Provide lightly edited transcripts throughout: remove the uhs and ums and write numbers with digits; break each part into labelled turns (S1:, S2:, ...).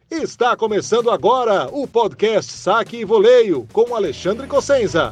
S1: Está começando agora o podcast Saque e Voleio com Alexandre Cossenza.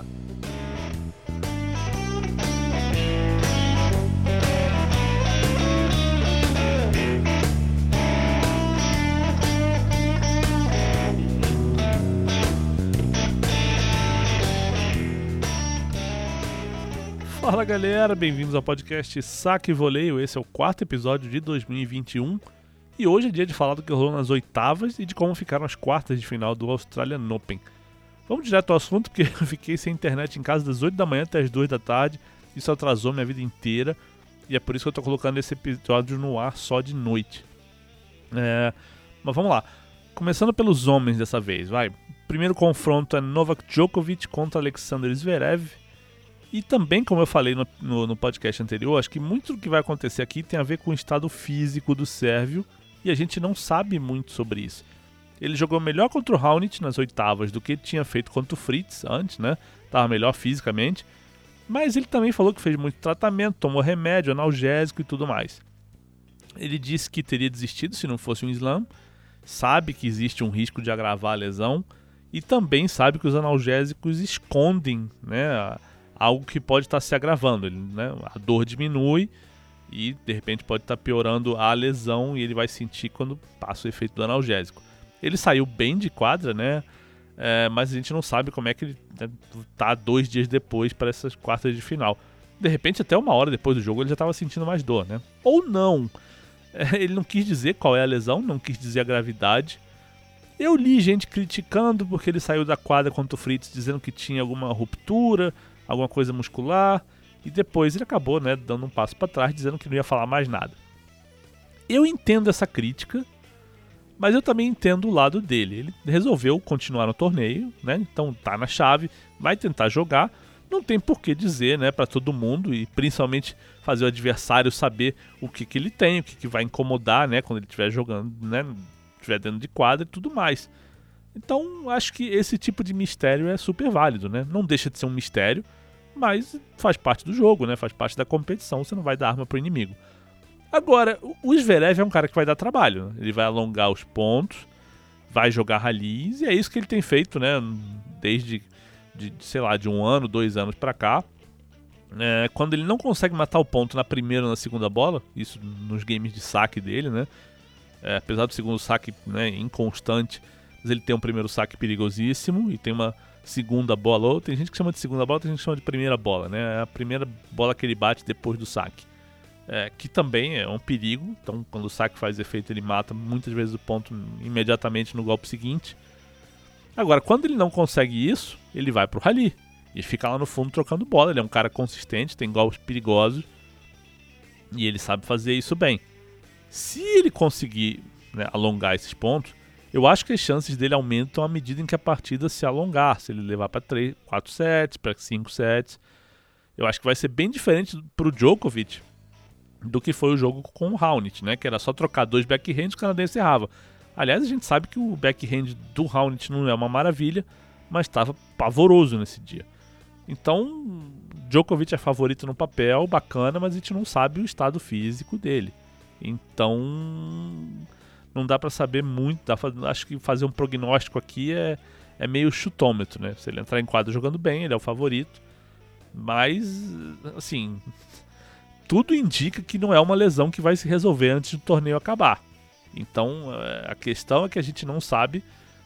S2: Fala galera, bem-vindos ao podcast Saque e Voleio. Esse é o quarto episódio de 2021 e hoje é dia de falar do que rolou nas oitavas e de como ficaram as quartas de final do Australian Open. Vamos direto ao assunto, porque eu fiquei sem internet em casa das 8 da manhã até as 2 da tarde. Isso atrasou minha vida inteira e é por isso que eu tô colocando esse episódio no ar só de noite. Mas vamos lá, começando pelos homens dessa vez, vai. O primeiro confronto é Novak Djokovic contra Alexander Zverev. E também, como eu falei no podcast anterior, acho que muito do que vai acontecer aqui tem a ver com o estado físico do sérvio e a gente não sabe muito sobre isso. Ele jogou melhor contra o Raonic nas oitavas do que tinha feito contra o Fritz antes, né? Tava melhor fisicamente, mas ele também falou que fez muito tratamento, tomou remédio, analgésico e tudo mais. Ele disse que teria desistido se não fosse um slam, sabe que existe um risco de agravar a lesão e também sabe que os analgésicos escondem, né, algo que pode estar se agravando, né? A dor diminui e de repente pode estar piorando a lesão e ele vai sentir quando passa o efeito do analgésico. Ele saiu bem de quadra, né? Mas a gente não sabe como é que ele está 2 dias depois para essas quartas de final. De repente até 1 hora depois do jogo ele já estava sentindo mais dor, né? Ou não. Ele não quis dizer qual é a lesão, não quis dizer a gravidade. Eu li gente criticando porque ele saiu da quadra contra o Fritz dizendo que tinha alguma ruptura, alguma coisa muscular, e depois ele acabou, né, dando um passo para trás, dizendo que não ia falar mais nada. Eu entendo essa crítica, mas eu também entendo o lado dele. Ele resolveu continuar no torneio, né, então tá na chave, vai tentar jogar, não tem por que dizer, né, para todo mundo, e principalmente fazer o adversário saber o que ele tem, o que vai incomodar, né, quando ele estiver jogando, né, estiver dentro de quadra e tudo mais. Então, acho que esse tipo de mistério é super válido, né? Não deixa de ser um mistério, mas faz parte do jogo, né? Faz parte da competição, você não vai dar arma pro inimigo. Agora, o Zverev é um cara que vai dar trabalho, né? Ele vai alongar os pontos, vai jogar rallies, e é isso que ele tem feito, né? Desde, de 1 ano, 2 anos pra cá. Quando ele não consegue matar o ponto na primeira ou na segunda bola, isso nos games de saque dele, né? Apesar do segundo saque, né, inconstante, mas ele tem um primeiro saque perigosíssimo e tem uma segunda bola, ou tem gente que chama de segunda bola, tem gente que chama de primeira bola, né? É a primeira bola que ele bate depois do saque, que também é um perigo. Então quando o saque faz efeito ele mata muitas vezes o ponto imediatamente no golpe seguinte. Agora, quando ele não consegue isso, ele vai pro rally e fica lá no fundo trocando bola. Ele é um cara consistente, tem golpes perigosos e ele sabe fazer isso bem. Se ele conseguir, né, alongar esses pontos, eu acho que as chances dele aumentam à medida em que a partida se alongar. Se ele levar para 3, 4 sets, para 5 sets. Eu acho que vai ser bem diferente para o Djokovic do que foi o jogo com o Raonic, né? Que era só trocar 2 backhands e o canadense errava. Aliás, a gente sabe que o backhand do Raonic não é uma maravilha, mas estava pavoroso nesse dia. Então, Djokovic é favorito no papel, bacana, mas a gente não sabe o estado físico dele. Então, não dá pra saber muito. Acho que fazer um prognóstico aqui é meio chutômetro, né? Se ele entrar em quadra jogando bem, ele é o favorito. Mas, assim, tudo indica que não é uma lesão que vai se resolver antes do torneio acabar. Então, a questão é que a gente não sabe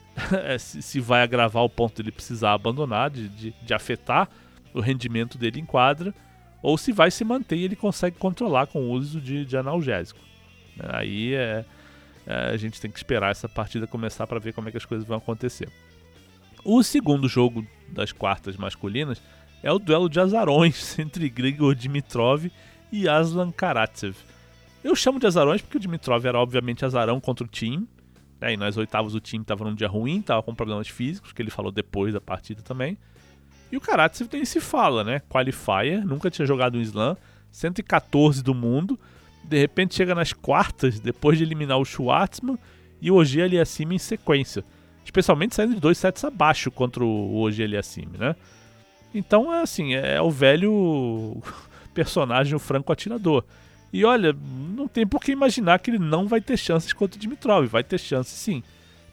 S2: se vai agravar o ponto de ele precisar abandonar, de afetar o rendimento dele em quadra, ou se vai se manter e ele consegue controlar com o uso de analgésico. Aí a gente tem que esperar essa partida começar para ver como é que as coisas vão acontecer. O segundo jogo das quartas masculinas é o duelo de azarões entre Grigor Dimitrov e Aslan Karatsev. Eu chamo de azarões porque o Dimitrov era obviamente azarão contra o time, né? E nas oitavas o time estava num dia ruim, estava com problemas físicos, que ele falou depois da partida também. E o Karatsev nem se fala, né? Qualifier, nunca tinha jogado um slam, 114 do mundo, de repente chega nas quartas, depois de eliminar o Schwartzman e o Ogier Aliassime em sequência. Especialmente saindo de 2 sets abaixo contra o Ogier Aliassime, né? Então é assim, é o velho personagem, o franco atirador. E olha, não tem por que imaginar que ele não vai ter chances contra o Dimitrov, vai ter chance sim.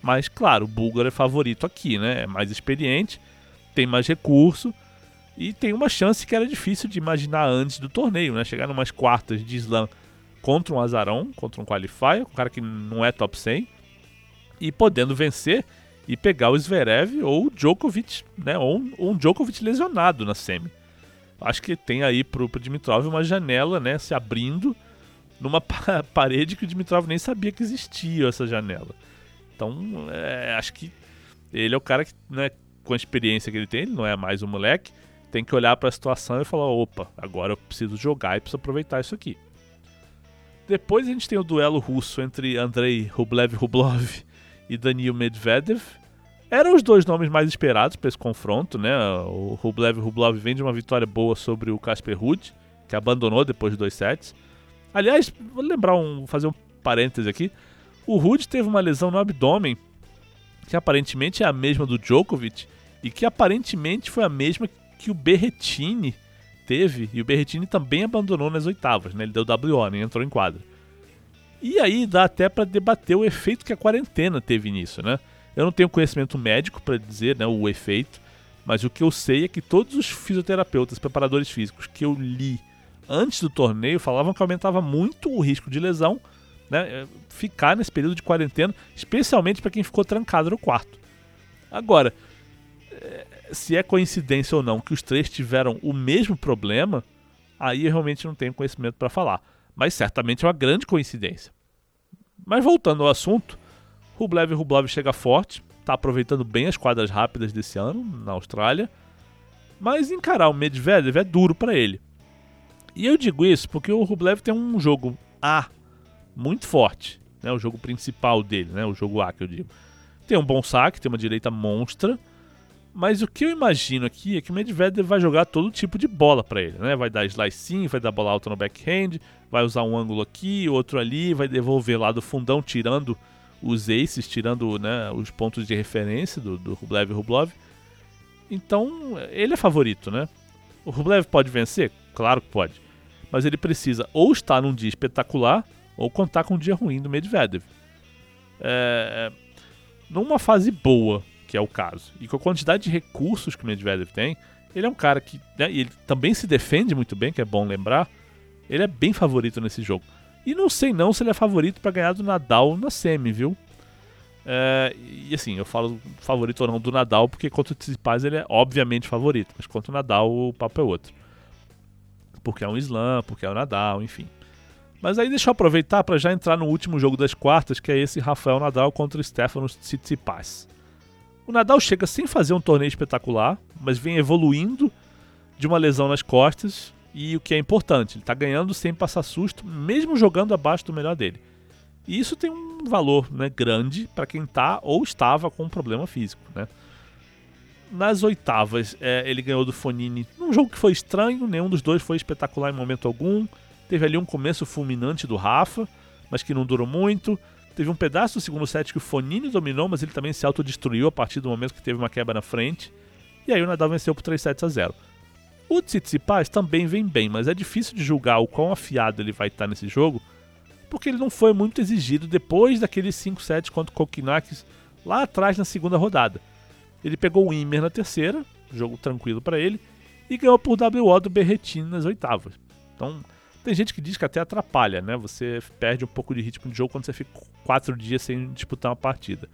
S2: Mas, claro, o búlgaro é favorito aqui, né? É mais experiente, tem mais recurso e tem uma chance que era difícil de imaginar antes do torneio, né? Chegar numas quartas de slam contra um azarão, contra um qualifier, um cara que não é top 100, e podendo vencer e pegar o Zverev ou o Djokovic, né? Ou um Djokovic lesionado na semi. Acho que tem aí pro Dimitrov uma janela, né? Se abrindo numa parede que o Dimitrov nem sabia que existia essa janela. Então, acho que ele é o cara que, né, com a experiência que ele tem, ele não é mais um moleque, tem que olhar para a situação e falar, opa, agora eu preciso jogar e preciso aproveitar isso aqui. Depois a gente tem o duelo russo entre Andrei Rublev e Daniil Medvedev. Eram os dois nomes mais esperados para esse confronto, né? O Rublev vem de uma vitória boa sobre o Casper Ruud, que abandonou depois de 2 sets. Aliás, vou fazer um parêntese aqui. O Ruud teve uma lesão no abdômen, que aparentemente é a mesma do Djokovic, e que aparentemente foi a mesma que o Berrettini teve, e o Berrettini também abandonou nas oitavas, né? Ele deu WO, né? Entrou em quadra. E aí dá até para debater o efeito que a quarentena teve nisso, né? Eu não tenho conhecimento médico para dizer, né, o efeito, mas o que eu sei é que todos os fisioterapeutas, preparadores físicos que eu li antes do torneio falavam que aumentava muito o risco de lesão, né, ficar nesse período de quarentena, especialmente para quem ficou trancado no quarto. Agora, se é coincidência ou não que os três tiveram o mesmo problema, aí eu realmente não tenho conhecimento para falar. Mas certamente é uma grande coincidência. Mas voltando ao assunto, Rublev chega forte, está aproveitando bem as quadras rápidas desse ano na Austrália, mas encarar o Medvedev é duro para ele. E eu digo isso porque o Rublev tem um jogo A muito forte, né, o jogo principal dele, né, o jogo A que eu digo. Tem um bom saque, tem uma direita monstra, mas o que eu imagino aqui é que o Medvedev vai jogar todo tipo de bola para ele, né? Vai dar slice, vai dar bola alta no backhand, vai usar um ângulo aqui, outro ali, vai devolver lá do fundão, tirando os aces, tirando, né, os pontos de referência do Rublev. Então, ele é favorito, né? O Rublev pode vencer? Claro que pode. Mas ele precisa ou estar num dia espetacular ou contar com um dia ruim do Medvedev. Numa fase boa, que é o caso, e com a quantidade de recursos que o Medvedev tem, ele é um cara que, né, ele também se defende muito bem, que é bom lembrar, ele é bem favorito nesse jogo. E não sei não se ele é favorito para ganhar do Nadal na semi, viu? E assim, eu falo favorito ou não do Nadal, porque contra o Tsitsipas ele é obviamente favorito, mas contra o Nadal o papo é outro. Porque é um slam, porque é o Nadal, enfim. Mas aí deixa eu aproveitar para já entrar no último jogo das quartas, que é esse Rafael Nadal contra o Stefanos Tsitsipas. O Nadal chega sem fazer um torneio espetacular, mas vem evoluindo de uma lesão nas costas, e o que é importante, ele está ganhando sem passar susto, mesmo jogando abaixo do melhor dele. E isso tem um valor, né, grande para quem está ou estava com um problema físico, né? Nas oitavas, ele ganhou do Fognini num jogo que foi estranho, nenhum dos dois foi espetacular em momento algum. Teve ali um começo fulminante do Rafa, mas que não durou muito. Teve um pedaço do segundo set que o Fognini dominou, mas ele também se autodestruiu a partir do momento que teve uma quebra na frente. E aí o Nadal venceu por 3-7-0. O Tsitsipas também vem bem, mas é difícil de julgar o quão afiado ele vai estar nesse jogo, porque ele não foi muito exigido depois daqueles 5 sets contra o Kokkinakis lá atrás na segunda rodada. Ele pegou o Ymer na terceira, jogo tranquilo para ele, e ganhou por WO do Berrettini nas oitavas. Então, tem gente que diz que até atrapalha, né? Você perde um pouco de ritmo de jogo quando você fica 4 dias sem disputar uma partida.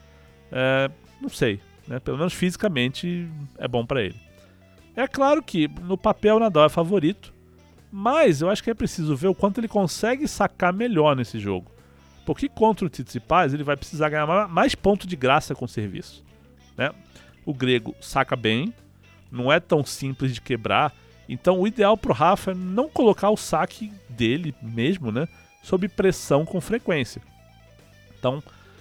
S2: Não sei, né? Pelo menos fisicamente é bom para ele. É claro que no papel o Nadal é favorito, mas eu acho que é preciso ver o quanto ele consegue sacar melhor nesse jogo. Porque contra o Tsitsipas ele vai precisar ganhar mais ponto de graça com o serviço, né? O grego saca bem, não é tão simples de quebrar. Então o ideal pro Rafa é não colocar o saque dele mesmo, né, sob pressão com frequência. Então,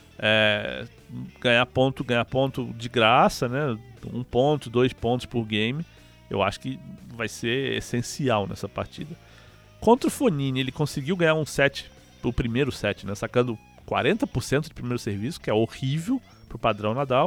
S2: ganhar ponto de graça, né, 1 ponto, 2 pontos por game, eu acho que vai ser essencial nessa partida. Contra o Fognini, ele conseguiu ganhar o primeiro set, né, sacando 40% de primeiro serviço, que é horrível pro padrão Nadal.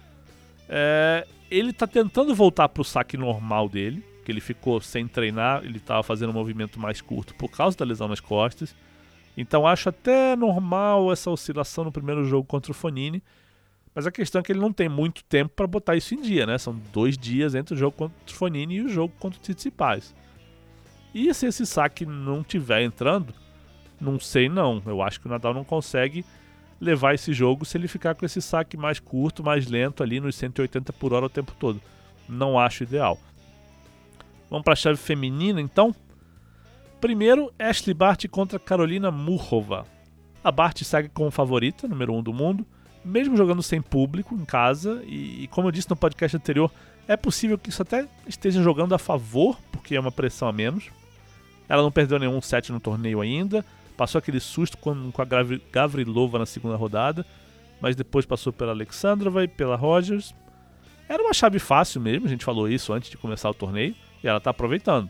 S2: Ele tá tentando voltar pro saque normal dele, que ele ficou sem treinar, ele estava fazendo um movimento mais curto por causa da lesão nas costas. Então acho até normal essa oscilação no primeiro jogo contra o Fognini, Mas a questão é que ele não tem muito tempo para botar isso em dia, né? São 2 dias entre o jogo contra o Fonini e o jogo contra o Tsitsipas. E se esse saque não estiver entrando, não sei não. Eu acho que o Nadal não consegue levar esse jogo se ele ficar com esse saque mais curto, mais lento ali nos 180 por hora o tempo todo. Não acho ideal. Vamos para a chave feminina então. Primeiro, Ashley Barty contra Karolina Muchova. A Barty segue como favorita, número 1 do mundo, mesmo jogando sem público em casa, e como eu disse no podcast anterior, é possível que isso até esteja jogando a favor, porque é uma pressão a menos. Ela não perdeu nenhum set no torneio ainda, passou aquele susto com a Gavrilova na segunda rodada, mas depois passou pela Alexandrova e pela Rogers. Era uma chave fácil mesmo, a gente falou isso antes de começar o torneio, e ela está aproveitando.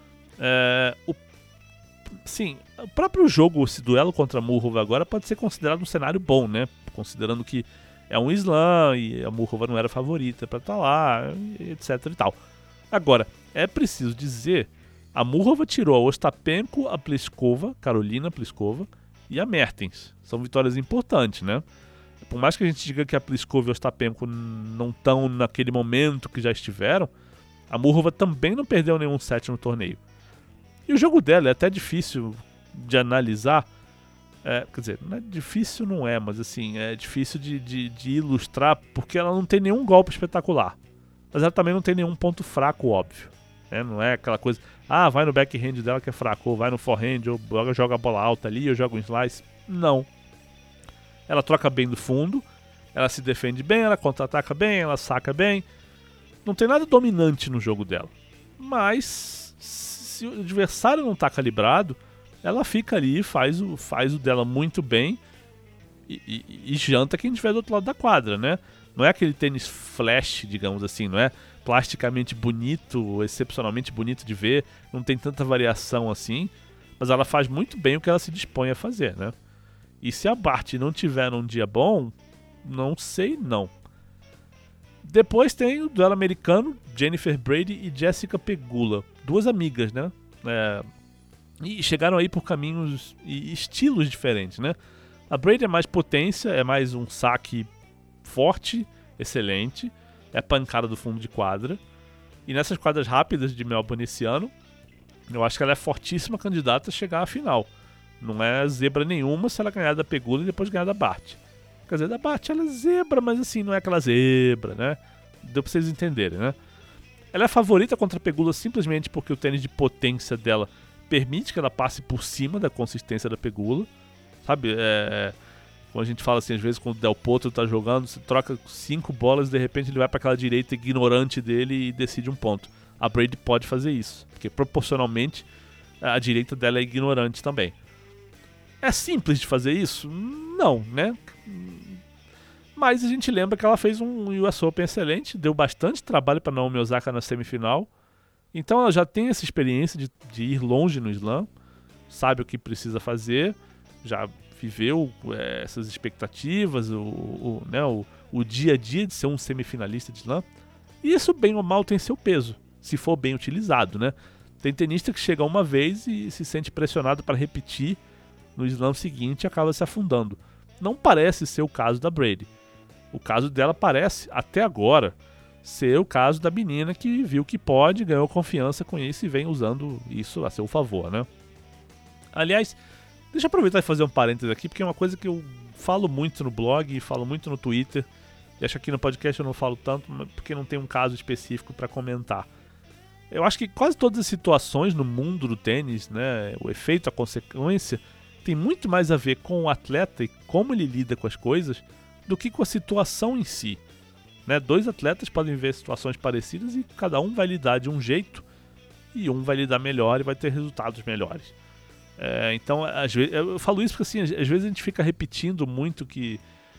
S2: Sim, o próprio jogo, esse duelo contra a Muchova agora pode ser considerado um cenário bom, né? Considerando que é um slam e a Muchova não era favorita para estar lá, etc e tal. Agora, é preciso dizer, a Muchova tirou a Ostapenko, a Pliskova, Karolina Pliskova e a Mertens. São vitórias importantes, né? Por mais que a gente diga que a Pliskova e a Ostapenko não estão naquele momento que já estiveram, a Muchova também não perdeu nenhum set no torneio. E o jogo dela é até difícil de analisar. Quer dizer, não é difícil, não é, mas assim, é difícil de ilustrar porque ela não tem nenhum golpe espetacular. Mas ela também não tem nenhum ponto fraco, óbvio. Não é aquela coisa, vai no backhand dela que é fraco, ou vai no forehand, ou joga a bola alta ali, ou joga um slice. Não. Ela troca bem do fundo, ela se defende bem, ela contra-ataca bem, ela saca bem. Não tem nada dominante no jogo dela. Mas se o adversário não está calibrado, ela fica ali e faz o dela muito bem e janta quem estiver do outro lado da quadra, né? Não é aquele tênis flash, digamos assim, não é plasticamente bonito, excepcionalmente bonito de ver, não tem tanta variação assim, mas ela faz muito bem o que ela se dispõe a fazer, né? E se a Barty não tiver um dia bom, não sei não. Depois tem o duelo americano, Jennifer Brady e Jessica Pegula. 2 amigas, né? E chegaram aí por caminhos e estilos diferentes, né? A Brady é mais potência, é mais um saque forte, excelente. É pancada do fundo de quadra. E nessas quadras rápidas de Melbourne esse ano, eu acho que ela é fortíssima candidata a chegar à final. Não é zebra nenhuma se ela ganhar da Pegula e depois ganhar da Barty. Quer dizer, da Barty ela é zebra, mas assim, não é aquela zebra, né? Deu pra vocês entenderem, né? Ela é favorita contra a Pegula simplesmente porque o tênis de potência dela permite que ela passe por cima da consistência da Pegula. Sabe? Quando a gente fala assim, às vezes quando o Del Potro tá jogando, você troca 5 bolas e de repente ele vai para aquela direita ignorante dele e decide um ponto. A Brady pode fazer isso, porque proporcionalmente a direita dela é ignorante também. É simples de fazer isso? Não, né? Mas a gente lembra que ela fez um US Open excelente, deu bastante trabalho para Naomi Osaka na semifinal. Então ela já tem essa experiência de ir longe no slam, sabe o que precisa fazer, já viveu essas expectativas, o dia a dia de ser um semifinalista de slam. E isso, bem ou mal, tem seu peso, se for bem utilizado, né? Tem tenista que chega uma vez e se sente pressionado para repetir no slam seguinte e acaba se afundando. Não parece ser o caso da Brady. O caso dela parece, até agora, ser o caso da menina que viu que pode, ganhou confiança com isso e vem usando isso a seu favor, né? Aliás, deixa eu aproveitar e fazer um parênteses aqui, porque é uma coisa que eu falo muito no blog, falo muito no Twitter, e acho que aqui no podcast eu não falo tanto, porque não tem um caso específico para comentar. Eu acho que quase todas as situações no mundo do tênis, né, o efeito, a consequência, tem muito mais a ver com o atleta e como ele lida com as coisas do que com a situação em si. Né? 2 atletas podem ver situações parecidas e cada um vai lidar de um jeito e um vai lidar melhor e vai ter resultados melhores. Então, às vezes, eu falo isso porque assim, às vezes a gente fica repetindo muito que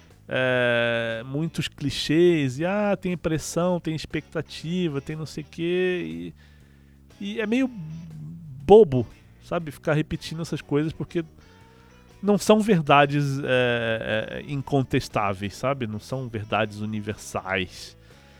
S2: muitos clichês e tem pressão, tem expectativa, tem não sei o quê e é meio bobo, sabe, ficar repetindo essas coisas porque não são verdades incontestáveis, sabe? Não são verdades universais.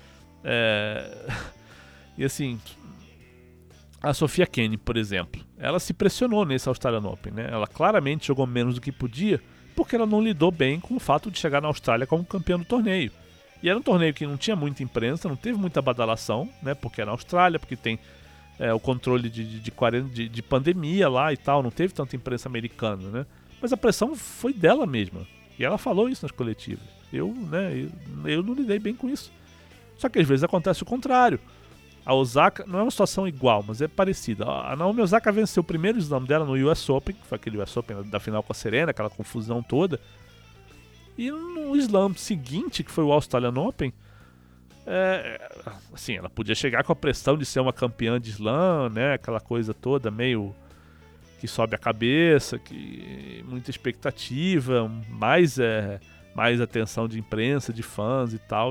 S2: E assim, a Sofia Kenin, por exemplo, ela se pressionou nesse Australian Open, né? Ela claramente jogou menos do que podia, porque ela não lidou bem com o fato de chegar na Austrália como campeã do torneio. E era um torneio que não tinha muita imprensa, não teve muita badalação, né? Porque é na Austrália, porque tem o controle de pandemia lá e tal, não teve tanta imprensa americana, né? Mas a pressão foi dela mesma. E ela falou isso nas coletivas. Eu não lidei bem com isso. Só que às vezes acontece o contrário. A Osaka, não é uma situação igual, mas é parecida. A Naomi Osaka venceu o primeiro slam dela no US Open, que foi aquele US Open da final com a Serena, aquela confusão toda. E no slam seguinte, que foi o Australian Open, assim, ela podia chegar com a pressão de ser uma campeã de slam, né? Aquela coisa toda meio que sobe a cabeça, que muita expectativa, mais atenção de imprensa, de fãs e tal.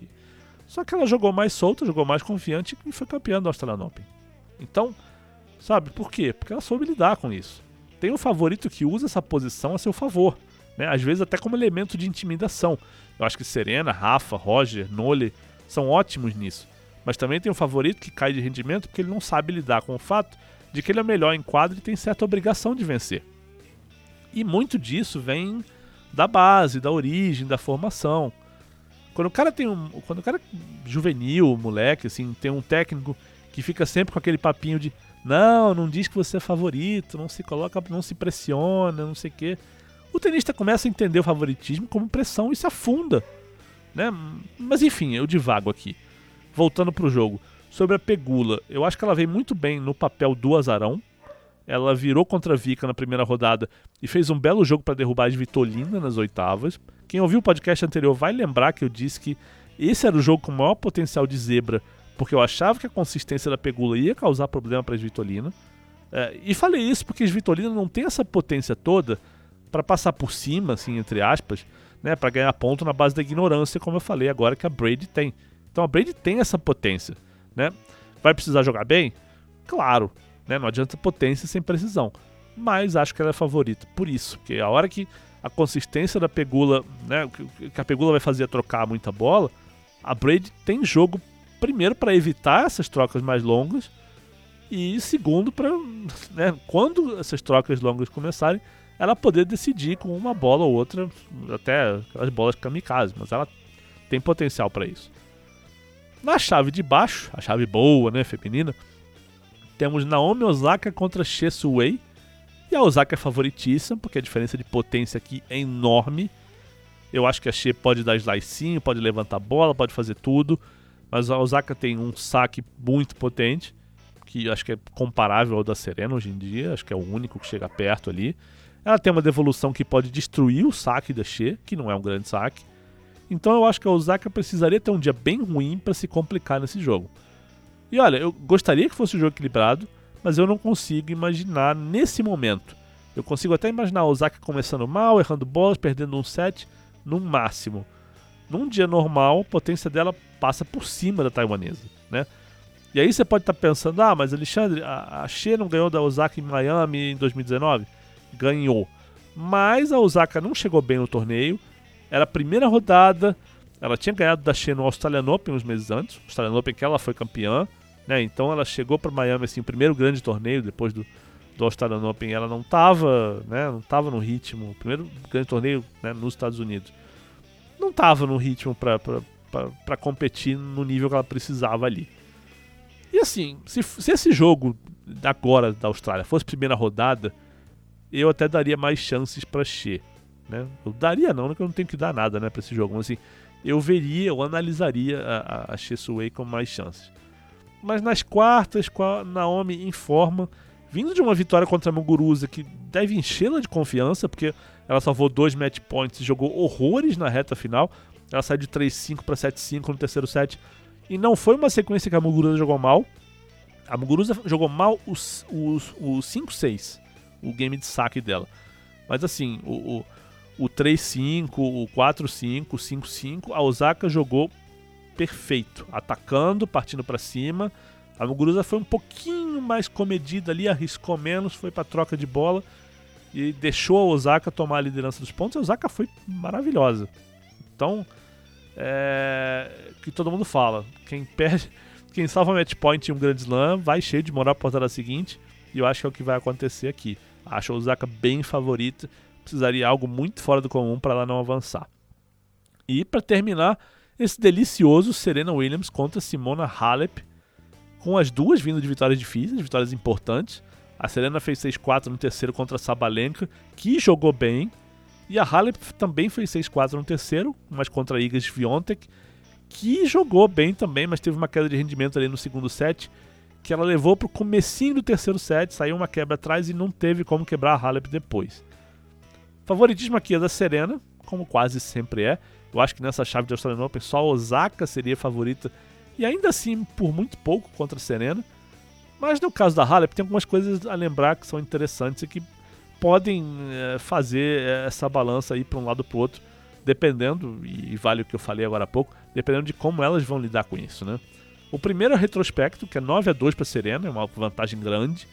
S2: Só que ela jogou mais solta, jogou mais confiante e foi campeã do Australian Open. Então, sabe, por quê? Porque ela soube lidar com isso. Tem um favorito que usa essa posição a seu favor, né? Às vezes até como elemento de intimidação. Eu acho que Serena, Rafa, Roger, Nole são ótimos nisso. Mas também tem um favorito que cai de rendimento porque ele não sabe lidar com o fato de que ele é melhor em quadro e tem certa obrigação de vencer. E muito disso vem da base, da origem, da formação. Quando o cara é juvenil, moleque, assim, tem um técnico que fica sempre com aquele papinho de não diz que você é favorito, não se coloca, não se pressiona, não sei o quê. O tenista começa a entender o favoritismo como pressão e se afunda, né? Mas enfim, eu divago aqui. Voltando pro jogo. Sobre a Pegula, eu acho que ela veio muito bem no papel do azarão. Ela virou contra a Vika na primeira rodada e fez um belo jogo para derrubar a Svitolina nas oitavas. Quem ouviu o podcast anterior vai lembrar que eu disse que esse era o jogo com o maior potencial de zebra, porque eu achava que a consistência da Pegula ia causar problema para a Svitolina. E falei isso porque a Svitolina não tem essa potência toda para passar por cima, assim, entre aspas, né, para ganhar ponto na base da ignorância, como eu falei agora que a Brady tem. Então a Brady tem essa potência, né? Vai precisar jogar bem? Claro, né? Não adianta potência sem precisão. Mas acho que ela é favorita por isso, porque a hora que a consistência da Pegula, né, que a Pegula vai fazer trocar muita bola, a Brady tem jogo, primeiro, para evitar essas trocas mais longas, e segundo, para, né, quando essas trocas longas começarem, ela poder decidir com uma bola ou outra, até aquelas bolas kamikaze, mas ela tem potencial para isso. Na chave de baixo, a chave boa, né, feminina, temos Naomi Osaka contra Che Su-wei. E a Osaka é favoritíssima, porque a diferença de potência aqui é enorme. Eu acho que a Che pode dar slicinho, pode levantar a bola, pode fazer tudo. Mas a Osaka tem um saque muito potente, que acho que é comparável ao da Serena hoje em dia. Acho que é o único que chega perto ali. Ela tem uma devolução que pode destruir o saque da Che, que não é um grande saque. Então eu acho que a Osaka precisaria ter um dia bem ruim para se complicar nesse jogo. E olha, eu gostaria que fosse um jogo equilibrado, mas eu não consigo imaginar nesse momento. Eu consigo até imaginar a Osaka começando mal, errando bolas, perdendo um set, no máximo. Num dia normal, a potência dela passa por cima da taiwanesa, né? E aí você pode estar pensando, mas Alexandre, a Che não ganhou da Osaka em Miami em 2019? Ganhou. Mas a Osaka não chegou bem no torneio. Era a primeira rodada, ela tinha ganhado da Che no Australian Open uns meses antes, Australian Open que ela foi campeã, né? Então ela chegou para Miami, assim, o primeiro grande torneio depois do Australian Open, ela não estava, né, no ritmo, o primeiro grande torneio, né, nos Estados Unidos, não estava no ritmo para competir no nível que ela precisava ali. E assim, se esse jogo agora da Austrália fosse primeira rodada, eu até daria mais chances para Che. Né? Eu daria não, porque eu não tenho que dar nada, né, pra esse jogo, mas assim, eu analisaria a Che Su-wei com mais chances. Mas nas quartas, com a Naomi em forma, vindo de uma vitória contra a Muguruza, que deve enchê-la de confiança, porque ela salvou 2 match points e jogou horrores na reta final. Ela saiu de 3-5 para 7-5 no terceiro set, e não foi uma sequência que a Muguruza jogou mal. A Muguruza jogou mal o 5-6, o game de saque dela. Mas assim, o 3-5, o 4-5, o 5-5, a Osaka jogou perfeito, atacando, partindo para cima. A Muguruza foi um pouquinho mais comedida ali, arriscou menos, foi para troca de bola e deixou a Osaka tomar a liderança dos pontos. A Osaka foi maravilhosa. Então, que todo mundo fala, quem salva match point em um grande slam vai cheio de moral para a portada seguinte, e eu acho que é o que vai acontecer aqui. Acho a Osaka bem favorita, precisaria algo muito fora do comum para ela não avançar. E para terminar, esse delicioso Serena Williams contra Simona Halep, com as duas vindo de vitórias difíceis, vitórias importantes. A Serena fez 6-4 no terceiro contra a Sabalenka, que jogou bem. E a Halep também fez 6-4 no terceiro, mas contra a Iga Swiatek, que jogou bem também, mas teve uma queda de rendimento ali no segundo set, que ela levou pro comecinho do terceiro set, saiu uma quebra atrás e não teve como quebrar a Halep depois. Favoritismo aqui é da Serena, como quase sempre é. Eu acho que nessa chave de Australian Open só a Osaka seria a favorita, e ainda assim por muito pouco contra a Serena. Mas no caso da Halep tem algumas coisas a lembrar que são interessantes e que podem fazer essa balança aí para um lado ou para o outro, dependendo, e vale o que eu falei agora há pouco, dependendo de como elas vão lidar com isso, né? O primeiro é o retrospecto, que é 9-2 para a Serena, é uma vantagem grande.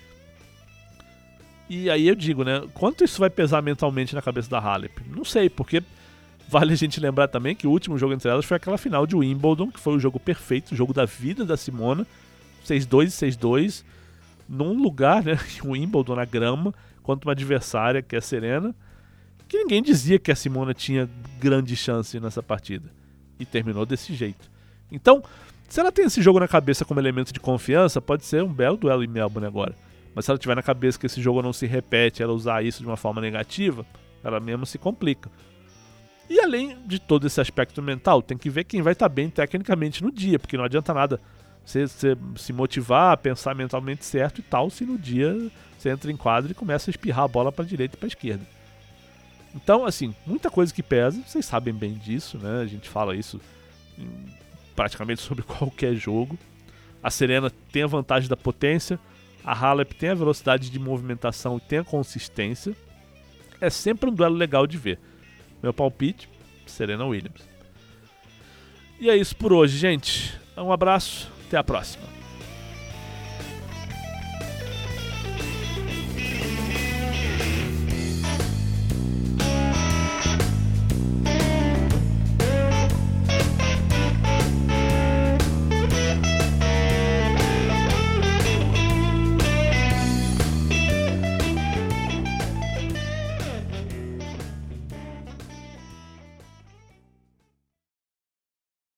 S2: E aí eu digo, né, quanto isso vai pesar mentalmente na cabeça da Halep? Não sei, porque vale a gente lembrar também que o último jogo entre elas foi aquela final de Wimbledon, que foi o jogo perfeito, o jogo da vida da Simona, 6-2 e 6-2, num lugar, né, em Wimbledon, na grama, contra uma adversária que é a Serena, que ninguém dizia que a Simona tinha grande chance nessa partida. E terminou desse jeito. Então, se ela tem esse jogo na cabeça como elemento de confiança, pode ser um belo duelo em Melbourne agora. Mas se ela tiver na cabeça que esse jogo não se repete, ela usar isso de uma forma negativa, ela mesmo se complica. E além de todo esse aspecto mental, tem que ver quem vai estar bem tecnicamente no dia, porque não adianta nada você se motivar, pensar mentalmente certo e tal, se no dia você entra em quadra e começa a espirrar a bola para a direita e para a esquerda. Então, assim, muita coisa que pesa, vocês sabem bem disso, né? A gente fala isso praticamente sobre qualquer jogo. A Serena tem a vantagem da potência, a Halep tem a velocidade de movimentação e tem a consistência. É sempre um duelo legal de ver. Meu palpite, Serena Williams. E é isso por hoje, gente. Um abraço, até a próxima.